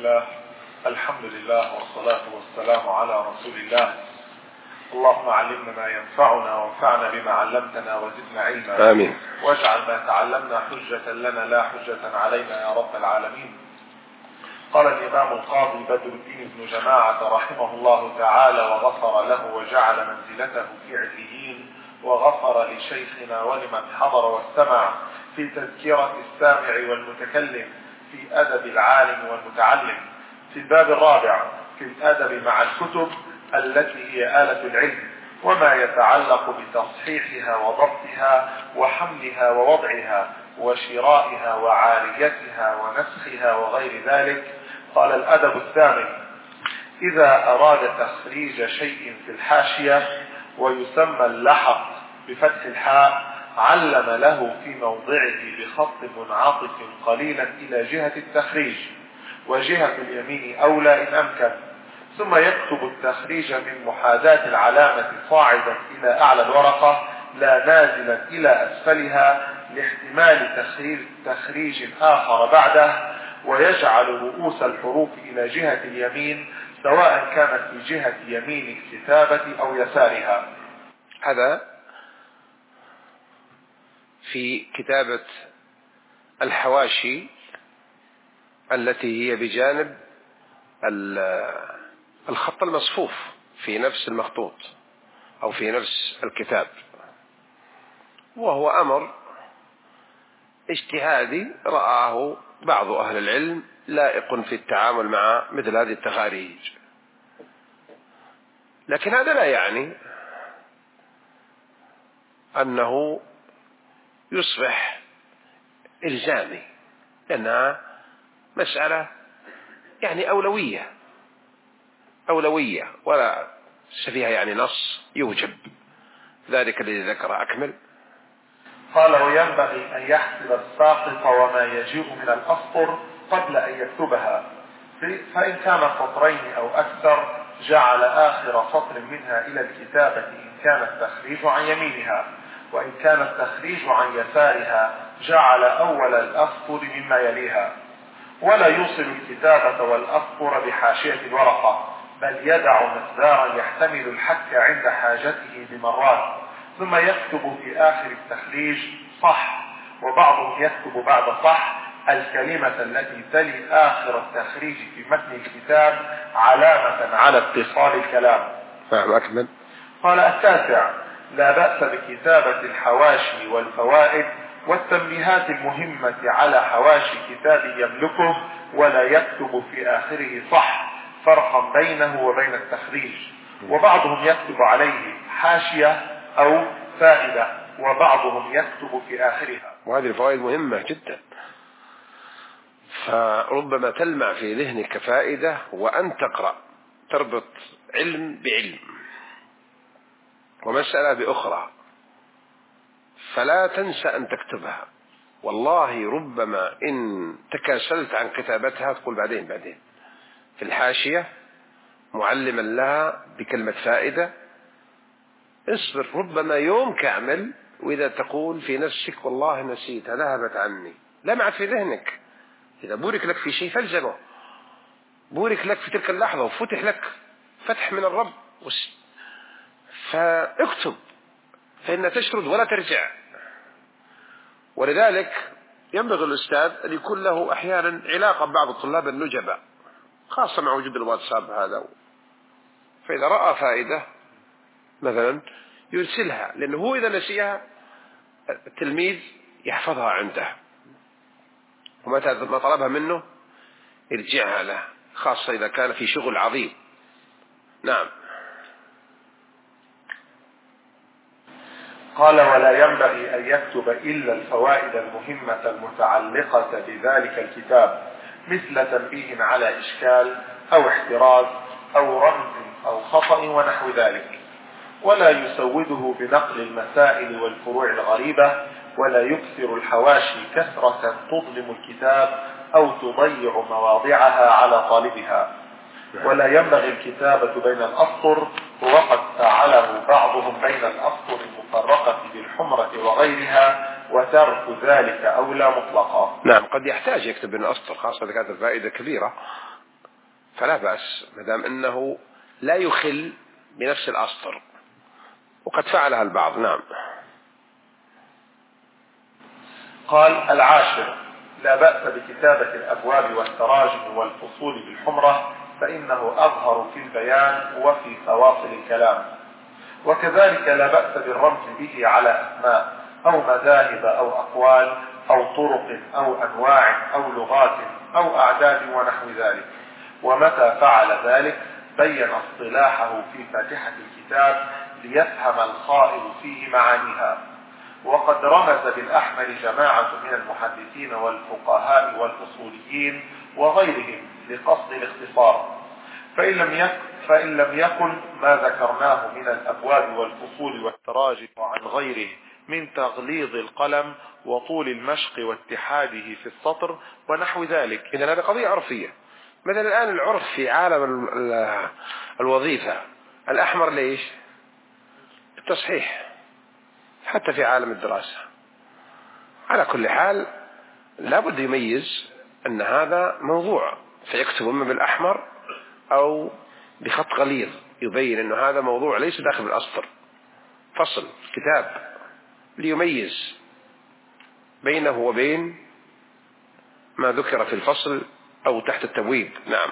الله. الحمد لله والصلاة والسلام على رسول الله. اللهم علمنا ما ينفعنا وانفعنا بما علمتنا وزدنا علما. آمين. واجعل ما تعلمنا حجة لنا لا حجة علينا يا رب العالمين. قال الإمام القاضي بدر الدين بن جماعة رحمه الله تعالى وغفر له وجعل منزلته في عليين، وغفر لشيخنا ولمن حضر واستمع في تذكرة السامع والمتكلم في أدب العالم والمتعلم، في الباب الرابع في الأدب مع الكتب التي هي آلة العلم، وما يتعلق بتصحيحها وضبطها وحملها ووضعها وشرائها وعاريتها ونسخها وغير ذلك. قال الأدب الثامن: إذا أراد تخريج شيء في الحاشية ويسمى اللحق بفتح الحاء، علم له في موضعه بخط منعطف قليلا إلى جهة التخريج، وجهة اليمين أولى إن أمكن، ثم يكتب التخريج من محاذاة العلامة صاعدا إلى أعلى الورقة لا نازلا إلى أسفلها لاحتمال تخريج آخر بعده، ويجعل رؤوس الحروف إلى جهة اليمين سواء كانت في جهة يمين الكتابة أو يسارها. هذا في كتابة الحواشي التي هي بجانب الخط المصفوف في نفس المخطوط أو في نفس الكتاب، وهو أمر اجتهادي رآه بعض أهل العلم لائق في التعامل مع مثل هذه التخاريج، لكن هذا لا يعني أنه يصبح إلزامي، لأنها مسألة يعني أولوية ولا فيها يعني نص يوجب ذلك الذي ذكر. أكمل. قال: وينبغي أن يحسب الساقط وما يجيء من الأسطر قبل أن يكتبها، فإن كان سطرين أو أكثر جعل آخر سطر منها إلى الكتابة إن كان التخريج عن يمينها، وإن كان التخريج عن يسارها جعل أول الأسطر مما يليها، ولا يوصل الكتابة والأسطر بحاشية الورقة، بل يدع مقدارا يحتمل الحك عند حاجته بمرات، ثم يكتب في آخر التخريج صح، وبعضهم يكتب بعد صح الكلمة التي تلي آخر التخريج في متن الكتاب علامة على اتصال الكلام. فهم. أكمل. قال التاسع: لا بأس بكتابة الحواشي والفوائد والتنبيهات المهمة على حواشي كتاب يملكه، ولا يكتب في آخره صح، فرقا بينه وبين التخريج، وبعضهم يكتب عليه حاشية أو فائدة، وبعضهم يكتب في آخرها. وهذه الفوائد مهمة جدا، فربما تلمع في ذهنك فائدة وأن تقرأ تربط علم بعلم ومسألة بأخرى، فلا تنسى أن تكتبها. والله ربما إن تكاسلت عن كتابتها تقول بعدين في الحاشية معلما لها بكلمة فائدة، اصبر ربما يوم كامل، وإذا تقول في نفسك والله نسيتها ذهبت عني، لمعت في ذهنك، إذا بورك لك في شيء فالزمه، بورك لك في تلك اللحظة وفتح لك فتح من الرب، فاكتب فإن تشرد ولا ترجع. ولذلك ينبغي الأستاذ أن يكون له أحيانا علاقة ببعض الطلاب النجبة، خاصة مع وجود الواتساب هذا، فإذا رأى فائدة مثلا يرسلها، لأنه هو إذا نسيها التلميذ يحفظها عنده، ومتى ما طلبها منه يرجعها له، خاصة إذا كان في شغل عظيم. نعم. قال: ولا ينبغي أن يكتب إلا الفوائد المهمة المتعلقة بذلك الكتاب، مثل تنبيه على إشكال أو احتراز أو رمز أو خطأ ونحو ذلك، ولا يسوده بنقل المسائل والفروع الغريبة، ولا يكثر الحواشي كثرة تظلم الكتاب أو تضيع مواضعها على طالبها، ولا ينبغي الكتابة بين الأسطر، وقد فعله بعضهم بين الأسطر المفرقة بالحمرة وغيرها، وترك ذلك أولى مطلقا. نعم، قد يحتاج يكتب بين الأسطر خاصة إذا كانت الفائدة كبيرة، فلا بأس ما دام أنه لا يخل بنفس الأسطر، وقد فعلها البعض. نعم. قال: العاشر: لا بأس بكتابة الأبواب والتراجم والفصول بالحمرة، فإنه أظهر في البيان وفي فواصل الكلام. وكذلك لا بأس بالرمز به على أسماء أو مذاهب أو أقوال أو طرق أو أنواع أو لغات أو أعداد ونحو ذلك. ومتى فعل ذلك بين اصطلاحه في فاتحة الكتاب ليفهم القائل فيه معانيها. وقد رمز بالأحمر جماعة من المحدثين والفقهاء والأصوليين وغيرهم لقصد الاختصار، فإن لم يكن ما ذكرناه من الأبواب والفصول والتراجم عن غيره من تغليظ القلم وطول المشق واتحاده في السطر ونحو ذلك. إذن هذه قضية عرفية. مثلا الآن العرف في عالم الوظيفة الأحمر ليش؟ التصحيح، حتى في عالم الدراسة. على كل حال لابد يميز أن هذا موضوع، فيكتب إما بالأحمر أو بخط غليظ يبين أن هذا موضوع ليس داخل الأسطر، فصل كتاب ليميز بينه وبين ما ذكر في الفصل أو تحت التبويب. نعم.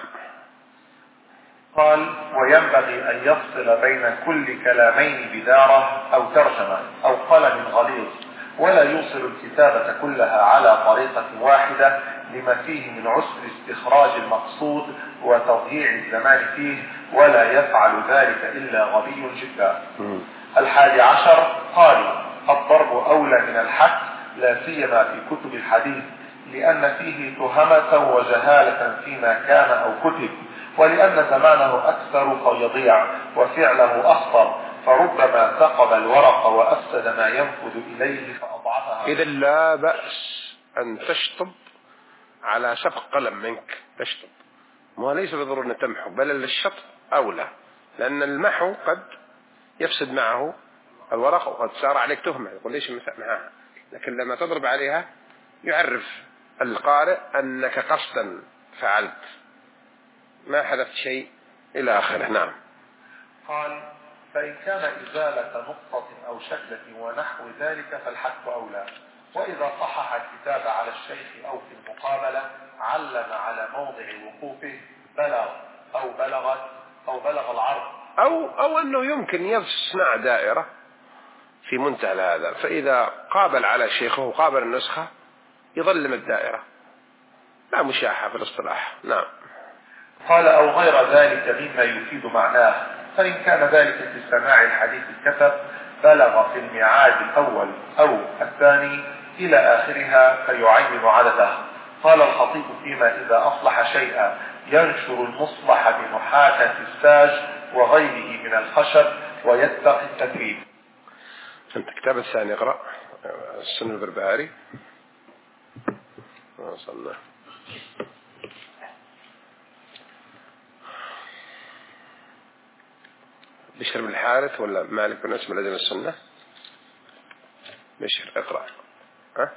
قال: وينبغي أن يفصل بين كل كلامين بدارة أو ترجمة أو قلم غليظ، ولا يوصل الكتابة كلها على طريقة واحدة لما فيه من عسر استخراج المقصود وتضييع الزمان فيه، ولا يفعل ذلك إلا غبي جدا. 11 قال: الضرب أولى من الحك، لا سيما في كتب الحديث، لأن فيه تهمة وجهالة فيما كان أو كتب، ولأن زمانه أكثر فيضيع وفعله أخطر، فربما ثقب الورق وأفسد ما ينفذ إليه فأضعفها. إذا لا بأس أن تشطب على سبق قلم منك، تشطب، وليس بالضرورة أن تمحو، بل الشطب أولى، لأن المحو قد يفسد معه الورق وقد صار عليك تهمة، يقول ليش معها، لكن لما تضرب عليها يعرف القارئ أنك قصدا فعلت، ما حدث شيء إلى آخره. نعم. قال: فإن كان إزالة نقطة أو شكلة ونحو ذلك فالحك أولى. وإذا صحح الكتاب على الشيخ أو في المقابلة علم على موضع وقوفه بلغ أو بلغت أو بلغ العرض، أو أنه يمكن يصنع دائرة في منتهى هذا، فإذا قابل على شيخه وقابل النسخة يظلم الدائرة، لا مشاحة في الاصطلاح. نعم. قال: أو غير ذلك مما يفيد معناه، فإن كان ذلك في سماع الحديث الكتب بلغ في الميعاد الأول أو الثاني إلى آخرها فيعين عدده. قال الخطيب فيما إذا أصلح شيئا ينشر المصلح بمحاكاة الساج وغيره من الخشب ويتقي التدريب. أنت كتاب الثاني اقرأ السنة البربهاري. وصلنا بشر بن الحارث ولا مالك بن اسم لازم السنة؟ بشر اقرأ. ها؟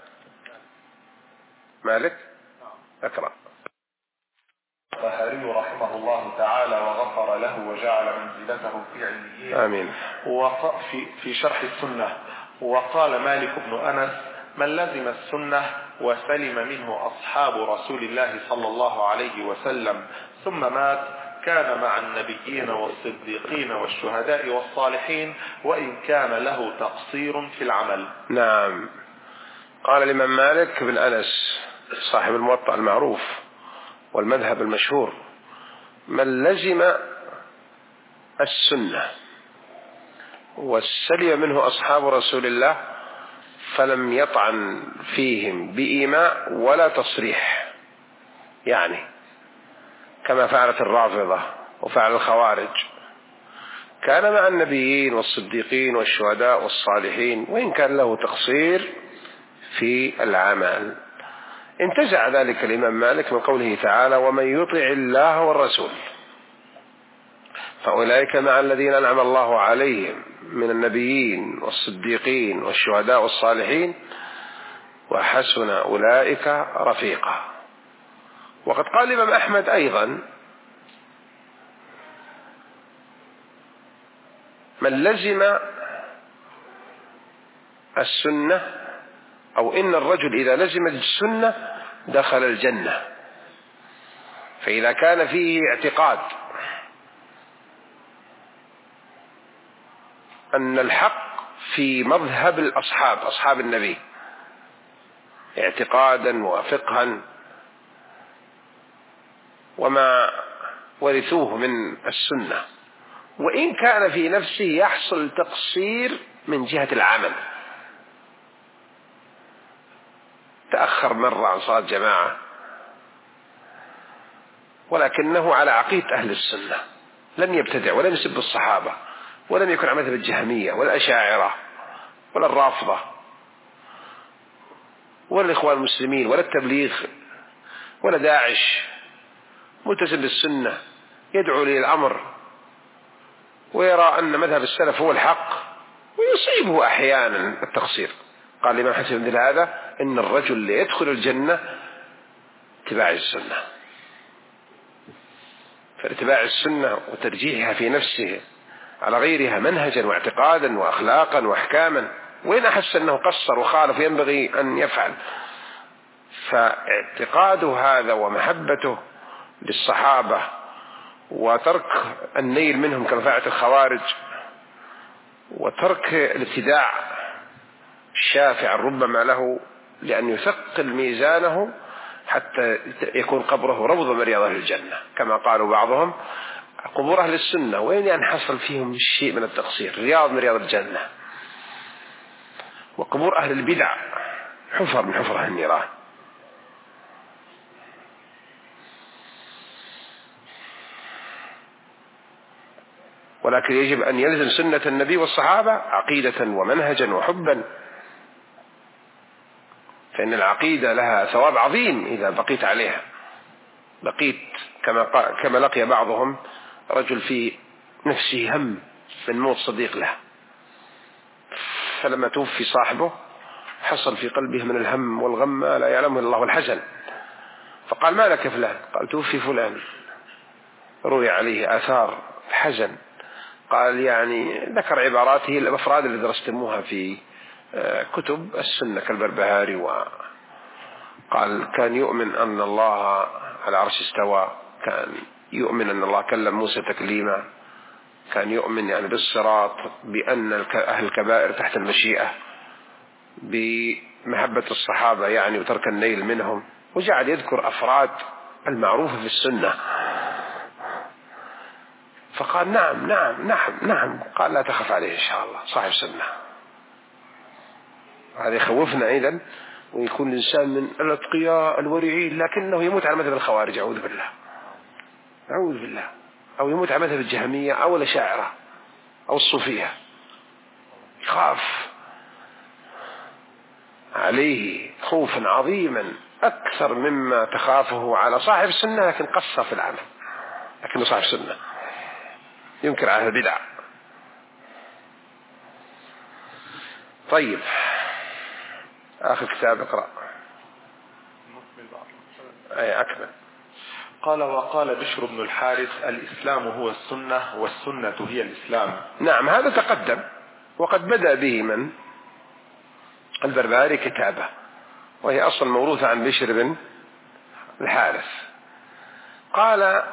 مالك اقرأ. البخاري رحمه الله تعالى وغفر له وجعل منزلته في عليين. آمين. في شرح السنة. وقال مالك بن أنس: من لزم السنة وسلم منه أصحاب رسول الله صلى الله عليه وسلم ثم مات كان مع النبيين والصديقين والشهداء والصالحين، وإن كان له تقصير في العمل. نعم. قال الإمام مالك بن أنس صاحب الموطأ المعروف والمذهب المشهور: من لزم السنة وسلم منه أصحاب رسول الله فلم يطعن فيهم بإيماء ولا تصريح، يعني كما فعلت الرافضة وفعل الخوارج، كان مع النبيين والصديقين والشهداء والصالحين وإن كان له تقصير في العمل. انتزع ذلك الإمام مالك من قوله تعالى: ومن يطع الله والرسول فأولئك مع الذين أنعم الله عليهم من النبيين والصديقين والشهداء والصالحين وحسن أولئك رفيقا. وقد قال الإمام أحمد أيضا: من لزم السنة، أو إن الرجل إذا لزم السنة دخل الجنة. فإذا كان فيه اعتقاد أن الحق في مذهب الأصحاب، أصحاب النبي، اعتقادا وفقها وما ورثوه من السنة، وإن كان في نفسه يحصل تقصير من جهة العمل، تأخر مرة عن صلاة جماعة ولكنه على عقيدة أهل السنة، لم يبتدع ولم يسب الصحابة، ولم يكن على مذهب الجهمية ولا الأشاعرة ولا الرافضة ولا الإخوان المسلمين ولا التبليغ ولا داعش، ملتزم بالسنة، يدعو للأمر ويرى أن مذهب السلف هو الحق، ويصيبه أحيانا التقصير. قال الإمام حسن مثل هذا إن الرجل ليدخل الجنة اتباع السنة. فاتباع السنة وترجيحها في نفسه على غيرها منهجا واعتقادا وأخلاقا وأحكاما، وإن أحس أنه قصر وخالف ينبغي أن يفعل، فاعتقاده هذا ومحبته للصحابة وترك النيل منهم كما فعلت الخوارج، وترك الابتداع الشافع ربما له لأن يثقل ميزانه حتى يكون قبره روض من رياض الجنة، كما قالوا بعضهم قبور أهل السنة وين يعني حصل فيهم شيء من التقصير، رياض من رياض الجنة. وقبور أهل البدع حفر من حفر أهل النيران. ولكن يجب أن يلزم سنة النبي والصحابة عقيدة ومنهجا وحبا، فإن العقيدة لها ثواب عظيم إذا بقيت عليها. بقيت كما لقي بعضهم رجل في نفسه هم من موت صديق له، فلما توفي صاحبه حصل في قلبه من الهم والغم ما لا يعلمه الله والحزن، فقال ما لك فلان؟ قال توفي فلان. روي عليه آثار الحزن، قال يعني ذكر عباراته الأفراد اللي درستموها في كتب السنة كالبربهاري، وقال كان يؤمن أن الله على عرش استوى، كان يؤمن أن الله كلم موسى تكليما، كان يؤمن يعني بالصراط، بأن أهل الكبائر تحت المشيئة، بمحبة الصحابة يعني وترك النيل منهم، وجعل يذكر أفراد المعروفة في السنة. فقال نعم نعم نعم نعم. قال لا تخف عليه إن شاء الله صاحب سنة. هذا يخوفنا أيضا، ويكون الإنسان من الأتقياء الورعين لكنه يموت على مذهب الخوارج، أعوذ بالله أعوذ بالله، أو يموت على مذهب الجهمية أو الأشاعرة أو الصوفية، يخاف عليه خوفا عظيما أكثر مما تخافه على صاحب السنة لكن قصر في العمل، لكنه صاحب سنة ينكر على البدع. طيب آخر كتاب اقرأ. أي أكمل. قال وقال بشر بن الحارث الإسلام هو السنة والسنة هي الإسلام. نعم هذا تقدم، وقد بدأ به من البربهاري كتابه، وهي أصلا موروثة عن بشر بن الحارث. قال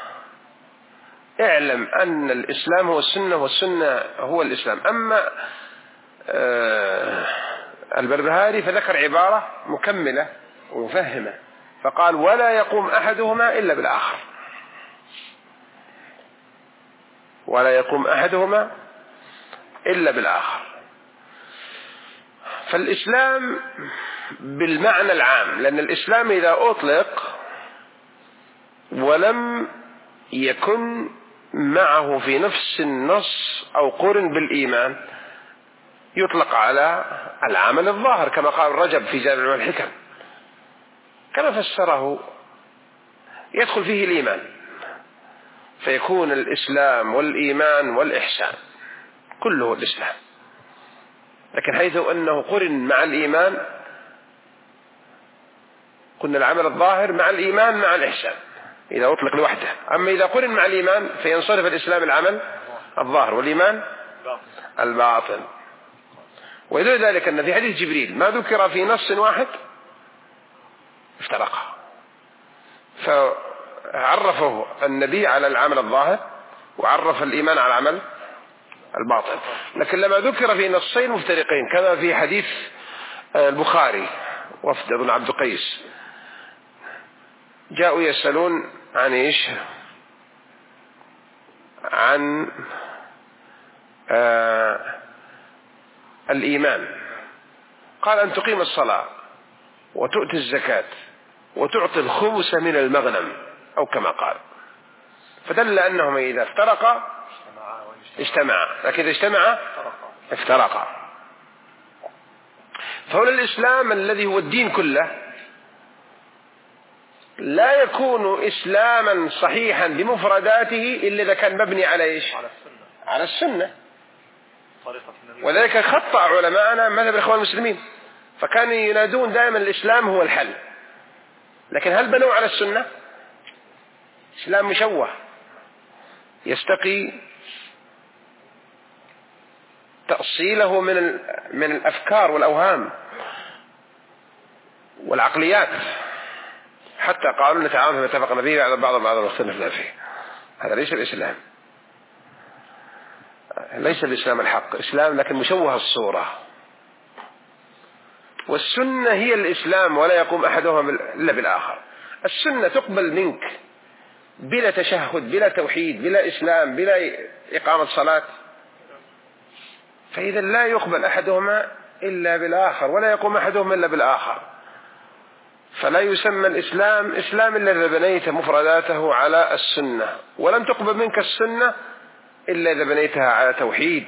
اعلم أن الإسلام هو السنة والسنة هو الإسلام. أما البربهاري فذكر عبارة مكملة ومفهمة، فقال ولا يقوم أحدهما إلا بالآخر، ولا يقوم أحدهما إلا بالآخر. فالإسلام بالمعنى العام، لأن الإسلام إذا أطلق ولم يكن معه في نفس النص أو قرن بالإيمان يطلق على العمل الظاهر، كما قال رجب في جامع الحكم، كما فسره يدخل فيه الإيمان، فيكون الإسلام والإيمان والإحسان كله الإسلام. لكن حيث أنه قرن مع الإيمان قلنا العمل الظاهر مع الإيمان مع الإحسان إذا أطلق لوحده. أما إذا قرن مع الإيمان فينصرف الإسلام العمل الظاهر والإيمان الباطل. ويدل ذلك أن في حديث جبريل ما ذكر في نص واحد افترقا، فعرفه النبي على العمل الظاهر وعرف الإيمان على العمل الباطن، لكن لما ذكر في نصين مفترقين كما في حديث البخاري وفد بن عبد قيس جاءوا يسألون عن إيش؟ عن الإيمان، قال أن تقيم الصلاة وتؤتي الزكاة وتعطي الخمس من المغنم أو كما قال، فدل أنهم إذا افترقا اجتمعا، لكن إذا اجتمعا افترقا. فهنا الإسلام الذي هو الدين كله لا يكون إسلاما صحيحا بمفرداته إلا إذا كان مبني على إيش؟ على السنة. وذلك خطأ علماءنا مذهب الإخوان المسلمين، فكانوا ينادون دائما الإسلام هو الحل، لكن هل بنوا على السنة؟ إسلام مشوه يستقي تأصيله من الأفكار والأوهام والعقليات، حتى قالوا نتعاون فيما اتفقنا به على بعض واختلفنا فيه. هذا ليس الإسلام، ليس الإسلام الحق، إسلام لكن مشوه الصورة. والسنة هي الإسلام ولا يقوم أحدهما إلا بالآخر. السنة تقبل منك بلا تشهد بلا توحيد بلا إسلام بلا إقامة صلاة، فإذا لا يقبل أحدهما إلا بالآخر ولا يقوم أحدهما إلا بالآخر، فلا يسمى الإسلام إسلام إلا إذا بنيت مفرداته على السنة، ولن تقبل منك السنة إلا إذا بنيتها على توحيد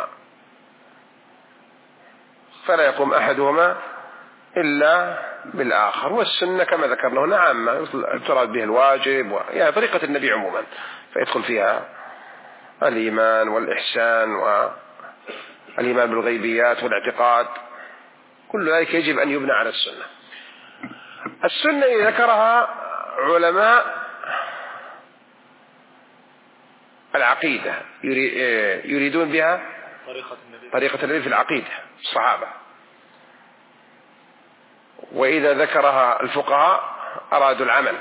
فلا يقوم أحدهما إلا بالآخر. والسنة كما ذكرنا هنا عامة تراد به الواجب يعني طريقة النبي عموما، فيدخل فيها الإيمان والإحسان والإيمان بالغيبيات والاعتقاد، كل ذلك يجب أن يبنى على السنة. السنة ذكرها علماء العقيدة يريدون بها طريقة النبي في العقيدة الصحابة، وإذا ذكرها الفقهاء أرادوا العمل.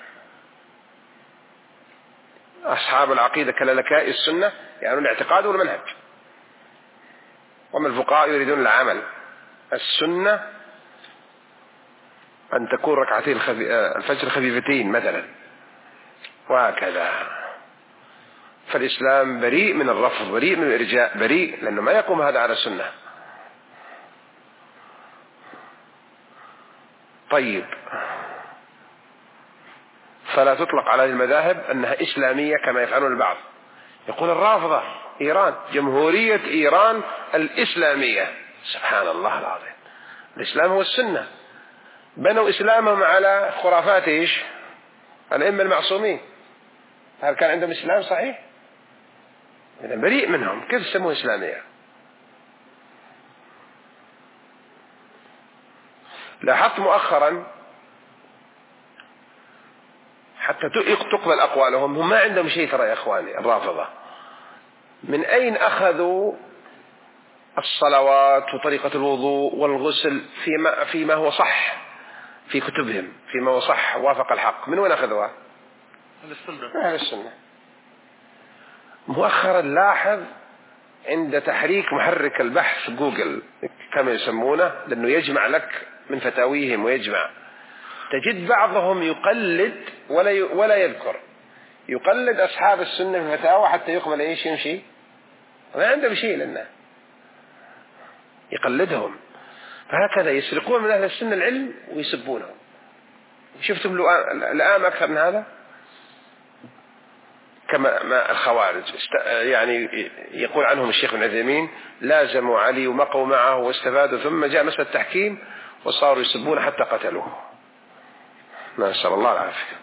أصحاب العقيدة كلالكاء السنة يعني الاعتقاد والمنهج، وما الفقهاء يريدون العمل. السنة أن تكون ركعتي الفجر خفيفتين مثلا وهكذا. فالإسلام بريء من الرفض، بريء من الإرجاء، بريء لأنه ما يقوم هذا على السنة. طيب، فلا تطلق على المذاهب أنها إسلامية كما يفعلون البعض. يقول الرافضة إيران جمهورية إيران الإسلامية، سبحان الله العظيم. الإسلام هو السنة، بنوا إسلامهم على خرافات إيش؟ الأئمة المعصومين. هل كان عندهم إسلام صحيح؟ إذا بريء منهم، كيف يسموه إسلامية؟ لاحظت مؤخرا حتى تقبل أقوالهم، هم ما عندهم شيء ترى يا إخواني الرافضة. من أين أخذوا الصلوات وطريقة الوضوء والغسل فيما هو صح في كتبهم، فيما هو صح وافق الحق؟ من وين أخذوها؟ من السنة. مؤخرا لاحظ عند تحريك محرك البحث جوجل كما يسمونه، لأنه يجمع لك من فتاويهم ويجمع، تجد بعضهم يقلد ولا يذكر، يقلد أصحاب السنة في الفتاوى حتى يقبل إيش يمشي، ما عنده شيء لنا يقلدهم. فهكذا يسرقون من أهل السنة العلم ويسبونهم. شفتم الآن أكثر من هذا؟ كما ما الخوارج يعني يقول عنهم الشيخ ابن عثيمين لازموا علي ومقوا معه واستفادوا، ثم جاء مسألة التحكيم وصاروا يسبون حتى قتلوه، نسأل الله العافية.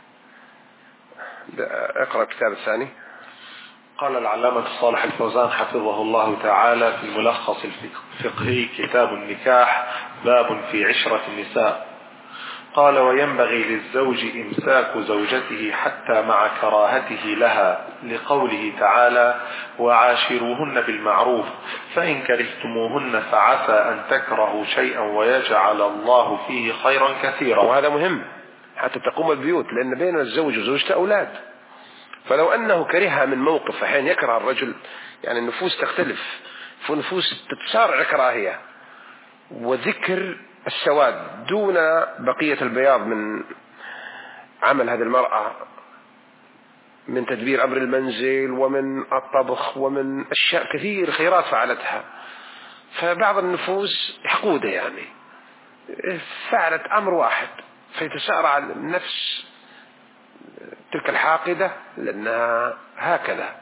اقرأ الكتاب الثاني. قال العلامة صالح الفوزان حفظه الله تعالى في الملخص الفقهي كتاب النكاح باب في عشرة النساء: قال وينبغي للزوج إمساك زوجته حتى مع كراهته لها لقوله تعالى وعاشروهن بالمعروف فإن كرهتموهن فعسى أن تكرهوا شيئا ويجعل الله فيه خيرا كثيرا. وهذا مهم حتى تقوم البيوت، لأن بين الزوج وزوجته أولاد، فلو أنه كرهها من موقف، أحيانا يكره الرجل، يعني النفوس تختلف، فالنفوس تتصارع كراهية وذكر السواد دون بقية البياض من عمل هذه المرأة من تدبير أمر المنزل ومن الطبخ ومن أشياء كثير خيرات فعلتها، فبعض النفوس حقودة يعني فعلت أمر واحد فيتسارع النفس تلك الحاقدة لأنها هكذا،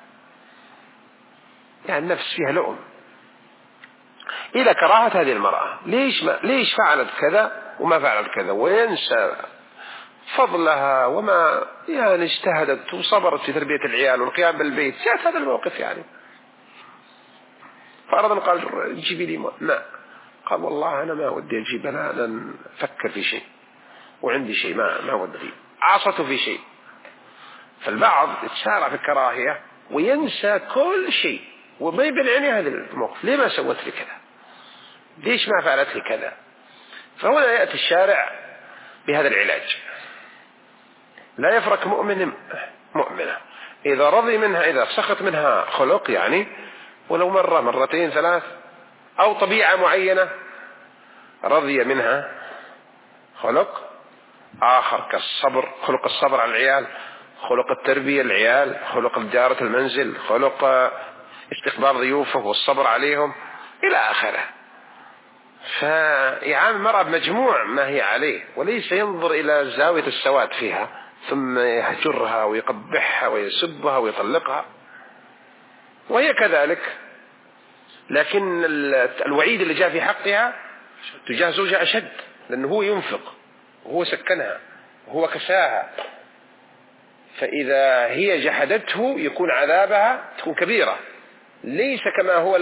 يعني النفس فيها لؤم إلى كراهة هذه المرأة، ليش فعلت كذا وما فعلت كذا، وينسى فضلها وما يعني اجتهدت وصبرت في تربية العيال والقيام بالبيت، جاءت هذا الموقف يعني فأرضا قال جيبي لي ماء، قال والله أنا ما ودي أجيب، أنا أفكر في شيء وعندي شيء ما ودي، عصته في شيء. فالبعض يتسارع في الكراهية وينسى كل شيء وما يبين هذا الموقف، ليه ما سوت لي كذا، ليش ما فعلت لي كذا. فهنا يأتي الشارع بهذا العلاج، لا يفرق مؤمنة إذا رضي منها، إذا سخط منها خلق يعني ولو مرة مرتين ثلاث أو طبيعة معينة رضي منها خلق آخر كالصبر، خلق الصبر على العيال، خلق التربية العيال، خلق إدارة المنزل، خلق استقبال ضيوفه والصبر عليهم إلى آخره، فيعامل المرأة بمجموع ما هي عليه وليس ينظر إلى زاوية السواد فيها ثم يهجرها ويقبحها ويسبها ويطلقها، وهي كذلك. لكن الوعيد اللي جاء في حقها تجاه زوجها أشد، لأنه هو ينفق وهو سكنها وهو كساها، فإذا هي جحدته يكون عذابها تكون كبيرة، ليس كما هو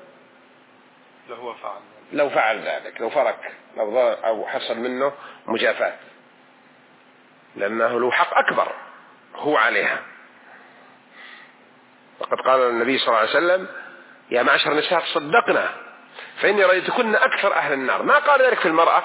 لو فعل ذلك، لو فرق أو حصل منه مجافاة، لأنه له حق أكبر هو عليها. وقد قال النبي صلى الله عليه وسلم يا معشر النساء تصدقنا فإني رأيتكن أكثر أهل النار، ما قال ذلك في المرأة،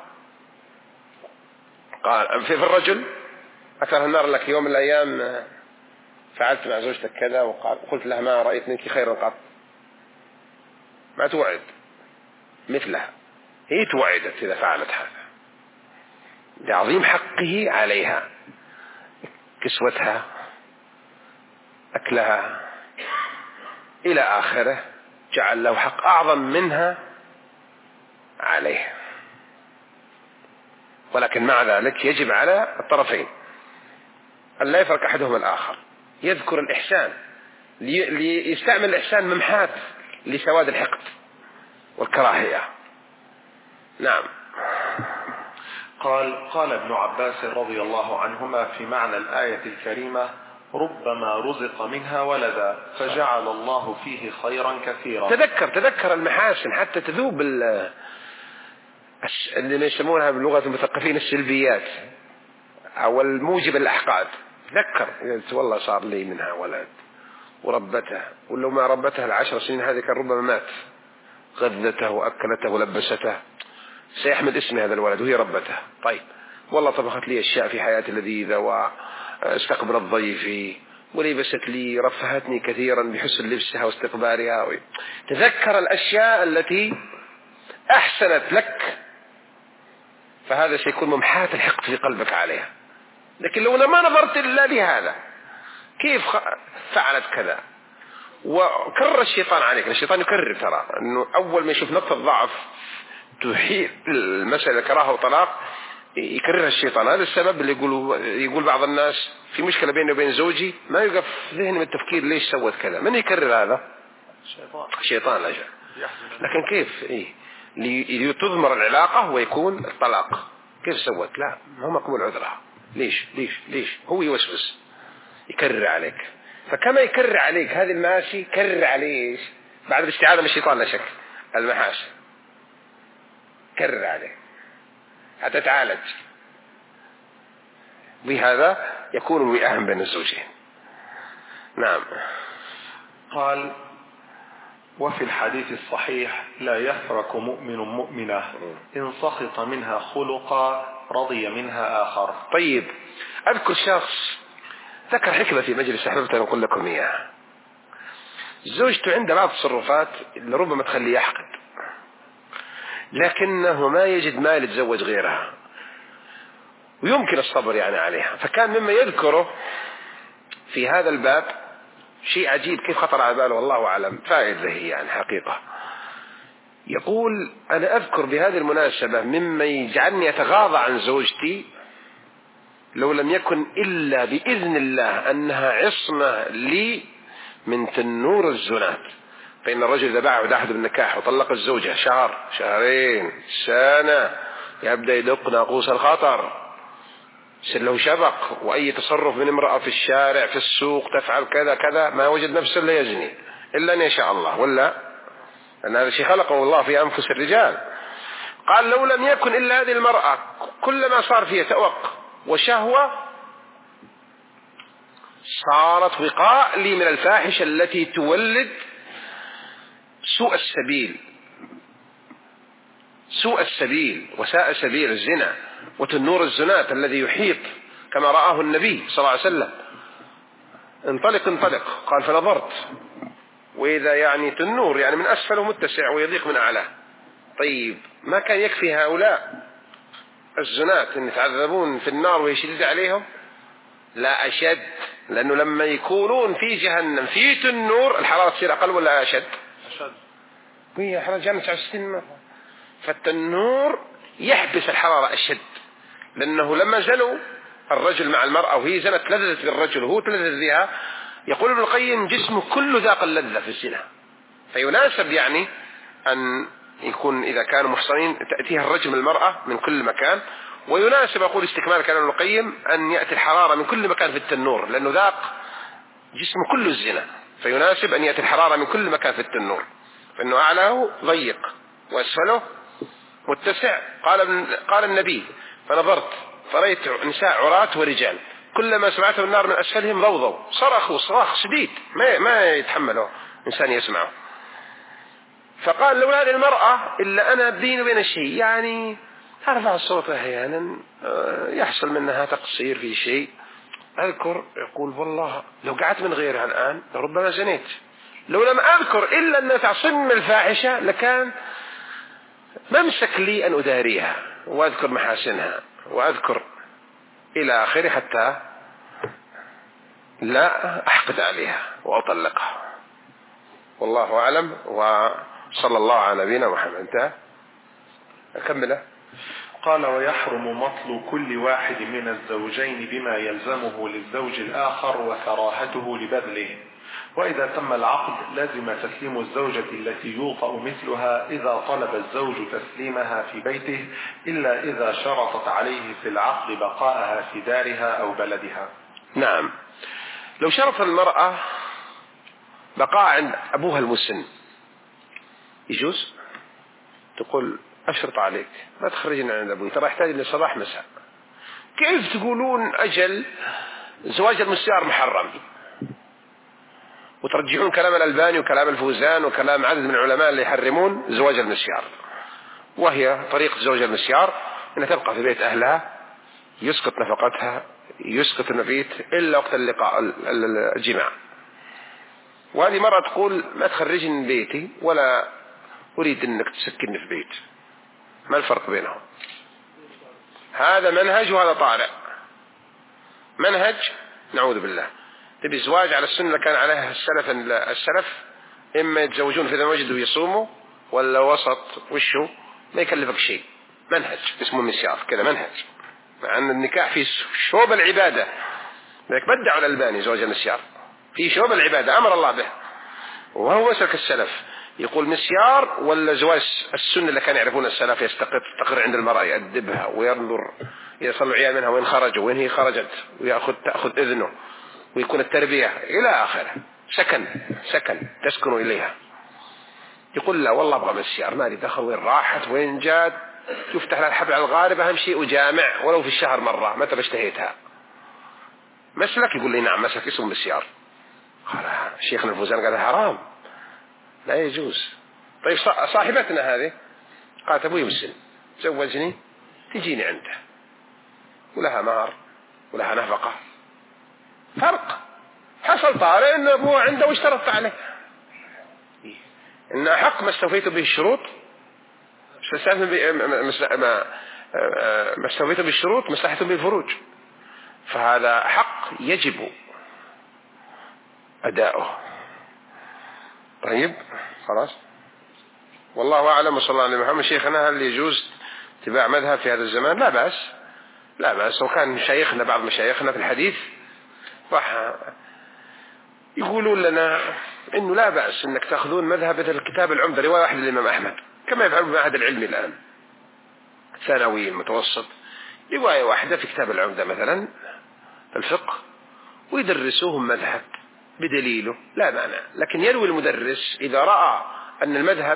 قال في الرجل أكثر النار لك يوم من الأيام فعلت مع زوجتك كذا وقلت لها ما رأيت منك خيرا قط، ما توعد مثلها، هي توعدت إذا فعلت هذا لعظيم حقه عليها، كسوتها أكلها إلى آخره، جعل له حق أعظم منها عليه. ولكن مع ذلك يجب على الطرفين أن لا يفرق أحدهما الآخر، يذكر الإحسان، ليستعمل الإحسان ممحات لسواد الحقد والكراهية. نعم. قال ابن عباس رضي الله عنهما في معنى الآية الكريمة ربما رزق منها ولدا فجعل الله فيه خيرا كثيرا. تذكر المحاسن حتى تذوب اللي يسمونها بلغة المثقفين السلبيات أو الموجب الأحقاد. تذكر والله صار لي منها ولد وربته، ولو ما ربته ال10 سنين هذه كان ربما مات، غذته وأكلته ولبسته، سيحمل اسم هذا الولد وهي ربته. طيب والله طبخت لي أشياء في حياتي لذيذة واستقبلت ضيفي ولبست لي، رفهتني كثيرا بحسن لبسها واستقبالها. تذكر الأشياء التي أحسنت لك، فهذا سيكون ممحات الحقد في قلبك عليها. لكن لو ما نظرت إلا لهذا كيف فعلت كذا، وكرر الشيطان عليك، الشيطان يكرر، ترى أنه أول ما يشوف نقطة ضعف تحيل المسألة كراهة وطلاق يكررها الشيطان. هذا السبب اللي يقول بعض الناس في مشكلة بيني وبين زوجي ما يقف ذهني من التفكير ليش سوت كذا، من يكرر هذا؟ الشيطان لجأ. لكن كيف لتضمر العلاقة ويكون الطلاق، كيف سوت؟ لا، ما هو مقبول عذرها، ليش هو يوسوس يكرر عليك. فكما يكرر عليك هذه الماشي كرر عليه بعد الاستعاذة من الشيطان لا شك المحاسن، كرر عليه حتى تعالج. بهذا يكون الوئام بين الزوجين. نعم. قال: وفي الحديث الصحيح: لا يفرك مؤمن مؤمنة إن سخط منها خلقا رضي منها آخر. طيب، أذكر شخص ذكر حكمة في مجلس أحببت أن أقول لكم إياها. زوجته عنده بعض التصرفات اللي ربما تخليه يحقد، لكنه ما يجد مال يتزوج غيرها ويمكن الصبر يعني عليها. فكان مما يذكره في هذا الباب شيء عجيب كيف خطر على باله، والله أعلم، فائدة هي يعني حقيقة. يقول: أنا أذكر بهذه المناسبة مما يجعلني أتغاضى عن زوجتي لو لم يكن إلا بإذن الله أنها عصمة لي من تنور الزنات. فإن الرجل إذا باع وداحد بالنكاح وطلق الزوجة شهر، شهرين، سنة، يبدأ يدق ناقوس الخطر، يصير له شبق، وأي تصرف من امرأة في الشارع في السوق تفعل كذا كذا ما وجد نفسه إلا يزني، إلا أن يشاء الله، ولا أن هذا الشيء خلقه الله في أنفس الرجال. قال: لو لم يكن إلا هذه المرأة كلما صار فيها توق وشهوة صارت وقاء لي من الفاحشة التي تولد سوء السبيل وساء سبيل الزنا وتنور الزنات الذي يحيط كما رآه النبي صلى الله عليه وسلم. انطلق، قال: فنظرت، وإذا يعني تنور يعني من أسفله متسع ويضيق من أعلاه. طيب، ما كان يكفي هؤلاء الزنات أن يتعذبون في النار ويشدد عليهم؟ لا، أشد، لأنه لما يكونون في جهنم في تنور الحرارة تصير أقل ولا أشد؟ هي حرارة جهنم 69 مرة. فالتنور يحبس الحرارة أشد، لأنه لما زنوا الرجل مع المرأة وهي زنت لذت بالرجل وهو تلذذ بها، يقول ابن القيم: جسمه كله ذاق اللذة في الزنا. فيناسب يعني أن يكون إذا كانوا محصنين تأتيها الرجل من المرأة من كل مكان، ويناسب أقول استكمال كلام ابن القيم أن يأتي الحرارة من كل مكان في التنور، لأنه ذاق جسمه كله الزنا، فيناسب أن يأتي الحرارة من كل مكان في التنور، فإنه أعلاه ضيق وأسفله متسع. قال النبي: فنظرت فرأيت نساء عراة ورجال كلما سمعتهم النار من أسفلهم ضوضوا، صرخوا صراخ شديد ما يتحمله إنسان يسمعه. فقال: لولا هذه المرأة إلا أنا بيني وبين الشيء، يعني أرفع الصوت أحيانا يحصل منها تقصير في شيء، أذكر يقول: والله لو قعدت من غيرها الآن ربما زنيت، لو لم أذكر إلا أن تعصم من الفاحشة لكان ممسك لي أن أداريها وأذكر محاسنها وأذكر إلى آخره حتى لا أحقد عليها وأطلقها. والله أعلم، وصلى الله على نبينا محمد. انتهى. أكمله. قال: ويحرم مطل كل واحد من الزوجين بما يلزمه للزوج الآخر وكراهته لبذله، وإذا تم العقد لازم تسليم الزوجة التي يوطأ مثلها إذا طلب الزوج تسليمها في بيته، إلا إذا شرطت عليه في العقد بقاءها في دارها أو بلدها. نعم، لو شرط المرأة بقاء عند أبوها المسن يجوز، تقول: أشرط عليك ما تخرجين عند أبوي، ترى يحتاج إلى صباح مساء. كيف تقولون أجل زواج المسيار محرم وترجعون كلام الألباني وكلام الفوزان وكلام عدد من العلماء اللي يحرمون زواج المسيار؟ وهي طريقة زواج المسيار أنها تبقى في بيت أهلها، يسقط نفقتها، يسقط المبيت إلا وقت اللقاء الجماع. وهذه مرة تقول: ما تخرجني من بيتي ولا أريد أنك تسكنني في بيت. ما الفرق بينهم؟ هذا منهج وهذا طارئ. منهج نعوذ بالله، تبي زواج على السنة كان عليها السلف إما يتزوجون في ذا وجدوا يصوموا، ولا وسط وشو ما يكلفك شيء. منهج اسمه مسيار كذا، منهج عن النكاح في شوب العبادة. لذلك بدعوا الألباني زواج المسيار في شوب العبادة، أمر الله به، وهو مسلك السلف. يقول مسيار ولا زواج السنة اللي كان يعرفون السلف، يستقر عند المرأة يأدبها وينظر يصل العيال منها وين خرجوا وين هي خرجت تأخذ إذنه، ويكون التربية إلى آخره، سكن تسكن إليها. يقول: لا والله أبغى مسيار، ما لي دخل وين راحت وين جات، يفتح لها الحبل على الغارب، أهم شيء وجامع ولو في الشهر مرة متى اشتهيتها. مسلك؟ يقول لي نعم مسلك اسمه مسيار. قال شيخنا الفوزان قال حرام لا يجوز. طيب صاحبتنا هذه قالت أبوي مسلم زوجني تجيني عنده ولها مهر ولها نفقة، فرق. حصل طارئ إن أبوه عنده واشترطت عليه إن حق ما استوفيت به الشروط، ما استوفيت به الشروط ما استحيت به الفروج، فهذا حق يجب أداؤه. طيب خلاص، والله أعلم وصلى الله عليه محمد. شيخنا هل يجوز اتباع مذهب في هذا الزمان؟ لا بأس، لا بأس. وكان مشايخنا بعض مشايخنا في الحديث راح يقولون لنا إنه لا بأس إنك تأخذون مذهب مثل الكتاب العمدة رواية واحدة للإمام أحمد كما يفعل بالمعهد العلمي الآن ثانوي المتوسط، رواية واحدة في كتاب العمدة مثلا الفقه ويدرسوهم مذهب بدليله لا معنى. لكن يروي المدرس إذا رأى أن المذهب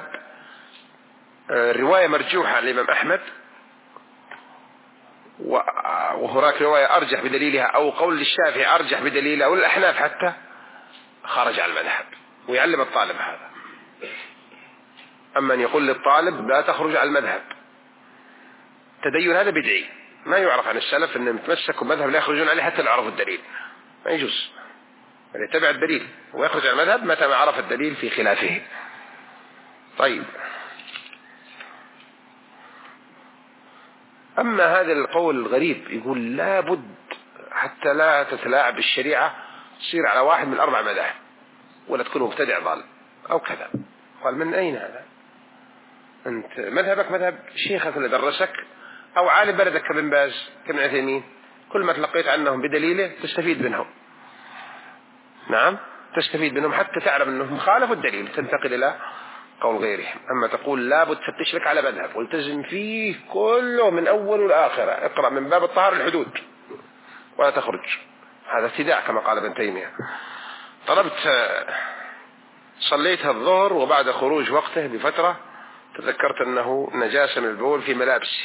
رواية مرجوحة للإمام أحمد وهناك رواية أرجح بدليلها أو قول للشافعي أرجح بدليله أو الأحناف حتى، خرج على المذهب ويعلم الطالب هذا. أما أن يقول للطالب لا تخرج على المذهب، تدين هذا بدعي ما يعرف عن السلف أنهم يتمسكوا مذهب لا يخرجون عليه حتى لو عرفوا الدليل، ما يجوز. يعني يتبع الدليل ويخرج على المذهب متى ما عرف الدليل في خلافه. طيب، أما هذا القول الغريب يقول لا بد حتى لا تتلاعب بالشريعة تصير على واحد من الأربع مذاهب ولا تكون مبتدع ضال أو كذا. قال من أين هذا؟ أنت مذهبك مذهب شيخك اللي درسك أو عالم بلدك كابن باز كابن عثيمين، كل ما تلقيت عنهم بدليله تستفيد منهم. نعم تستفيد منهم حتى تعلم أنهم خالفوا الدليل تنتقل إلى قول غيرهم. أما تقول لا بد تشرك على مذهب والتزم فيه كله من أول والآخرة، اقرأ من باب الطهارة الحدود ولا تخرج، هذا ابتداع كما قال ابن تيمية. صليت الظهر وبعد خروج وقته بفترة تذكرت أنه نجاسة من البول في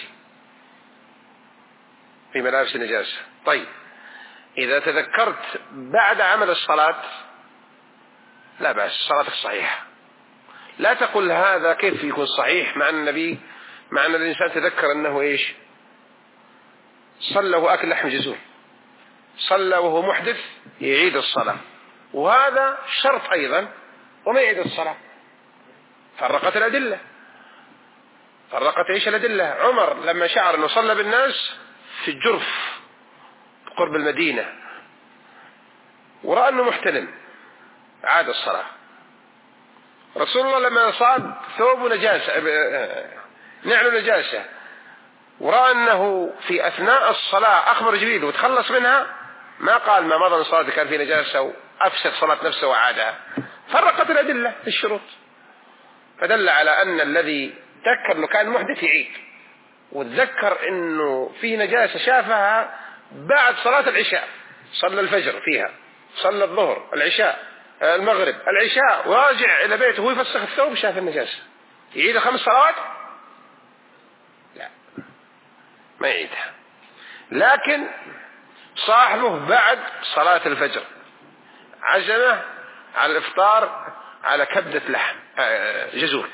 ملابس نجاسة. طيب إذا تذكرت بعد عمل الصلاة لا بأس، صلاتك صحيحة. لا تقل هذا كيف يكون صحيح مع أن الإنسان تذكر أنه إيش صلى وأكل لحم جزور، صلى وهو محدث يعيد الصلاة، وهذا شرط أيضا وما يعيد الصلاة. فرقت الأدلة، فرقت إيش الأدلة. عمر لما شعر أنه صلى بالناس في الجرف قرب المدينة ورأى أنه محتلم عاد الصلاة. رسول الله لما صاب ثوب نجاسة نعل نجاسة ورأى أنه في أثناء الصلاة أخبر جبريل وتخلص منها، ما قال ما مضى من صلاة كان في نجاسة وأفسد صلاة نفسه وعادها. فرقت الأدلة في الشروط، فدل على أن الذي تذكر أنه كان محدث يعيد، وتذكر أنه فيه نجاسة شافها بعد صلاة العشاء، صلى الفجر فيها، صلى الظهر العشاء المغرب العشاء وراجع إلى بيته وهو يفسخ الثوب شاف النجاسة، يعيد 5 صلوات؟ لا ما يعيدها. لكن صاحبه بعد صلاة الفجر عزمه على الإفطار على كبدة لحم جزور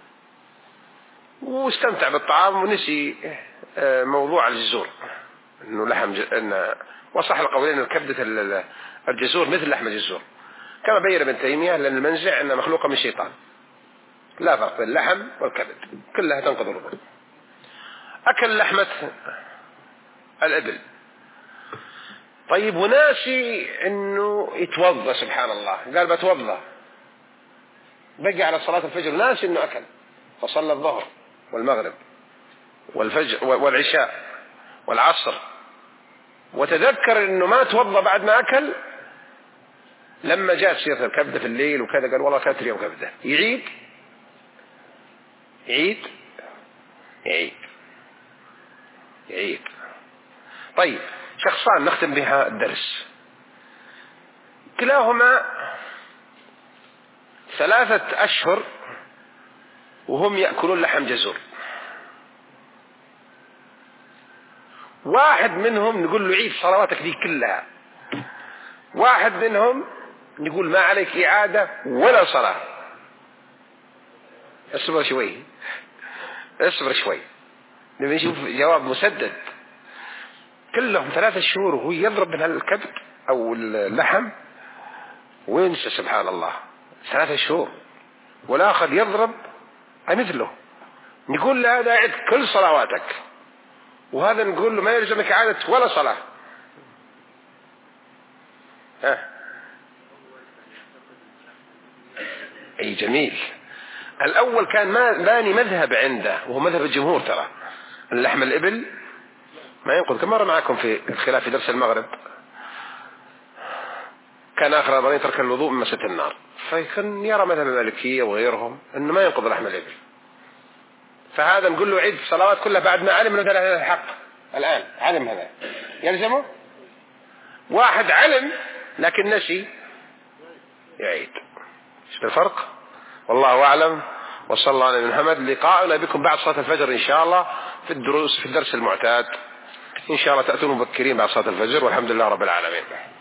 واستمتع بالطعام ونسي موضوع الجزور انه لحم وصح القولين الكبدة الجزور مثل لحم الجزور كما بين ابن تيمية، لأن المنزع أنها مخلوقة من الشيطان، لا فرق بين اللحم والكبد كلها تنقض الوضوء. أكل لحمة الإبل طيب وناسي أنه يتوضأ، سبحان الله قال بتوضأ، بقي على صلاة الفجر ناسي أنه أكل، فصلى الظهر والمغرب والفجر والعشاء والعصر وتذكر أنه ما توضأ بعد ما أكل. لما جاءت سيرة الكبدة في الليل وكذا قال والله كانت اليوم كبدة، يعيد يعيد يعيد يعيد. طيب شخصان نختم بها الدرس، كلاهما 3 أشهر وهم يأكلون لحم جزور، واحد منهم نقول له عيد صلواتك دي كلها واحد منهم نقول ما عليك إعادة ولا صلاة. اصبر شوي نبي نشوف جواب مسدد. كلهم 3 شهور وهو يضرب من الكبد أو اللحم وينسى سبحان الله 3 شهور، والآخر يضرب مثله. نقول له هذا عد كل صلواتك، وهذا نقول له ما يلزمك إعادة ولا صلاة. أي جميل. الأول كان باني مذهب عنده وهو مذهب الجمهور، ترى اللحم الإبل ما ينقض. كم مرة معكم في الخلاف في درس المغرب كان آخر رمضان يترك الوضوء من مسة النار، فكان يرى مذهب المالكية وغيرهم أنه ما ينقض لحم الإبل. فهذا نقول له عيد الصلوات كلها بعد ما علم أنه هذا الحق. الآن علم هذا يلزمه. واحد علم لكن نسي يعيد. شوف الفرق. والله أعلم. وصلى الله على محمد. لقاؤنا بكم بعد صلاة الفجر إن شاء الله في الدرس المعتاد إن شاء الله. تأتون مبكرين بعد صلاة الفجر، والحمد لله رب العالمين.